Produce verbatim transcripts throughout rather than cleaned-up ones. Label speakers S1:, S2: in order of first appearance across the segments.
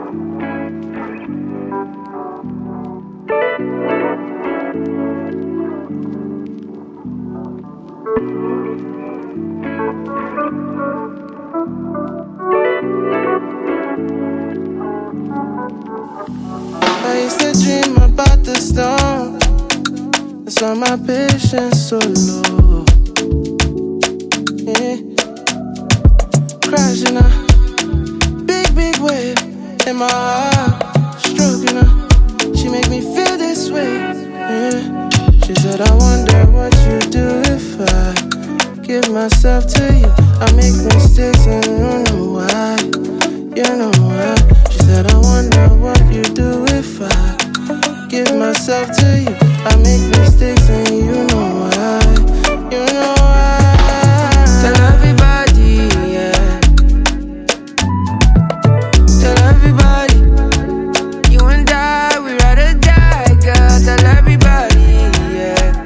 S1: I used to dream about the storm. That's why my patience so low. Yeah. Crashing a big, big wave in my heart, stroking her. She make me feel this way. Yeah. She said, I wonder what you do if I give myself to you. I make mistakes and you know why. You know why. She said, I wonder what you do if I give myself to you. I make mistakes and you know why. You know why. Tell everybody, yeah. Tell everybody, you and I, we ride or die, girl. Tell everybody, yeah.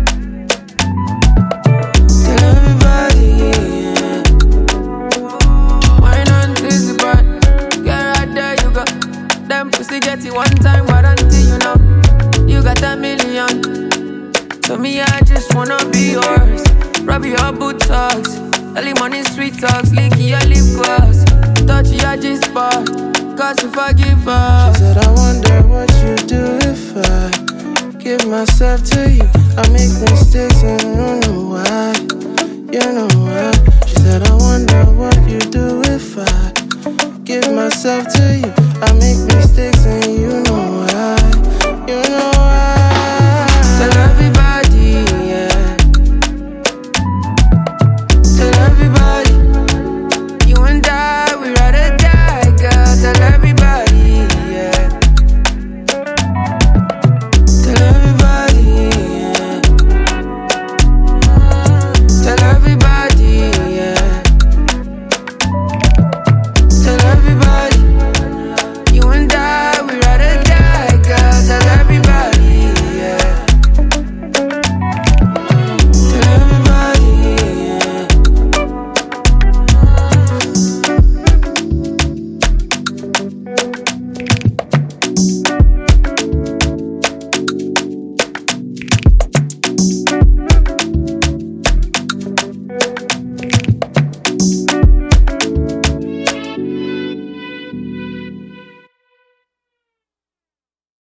S1: Tell everybody, yeah. Why not this part? Get right there, you go. Them pussy get it one time, but until you know, you got a million. So me, I just wanna be yours. Rub your buttocks, early morning sweet talks, licky your lip gloss, touch your G-spot, cause you forgive us. She said, I wonder what you do if I give myself to you. I make mistakes and you know why. You know why. She said, I wonder what you do if I give myself to you. I make mistakes and you know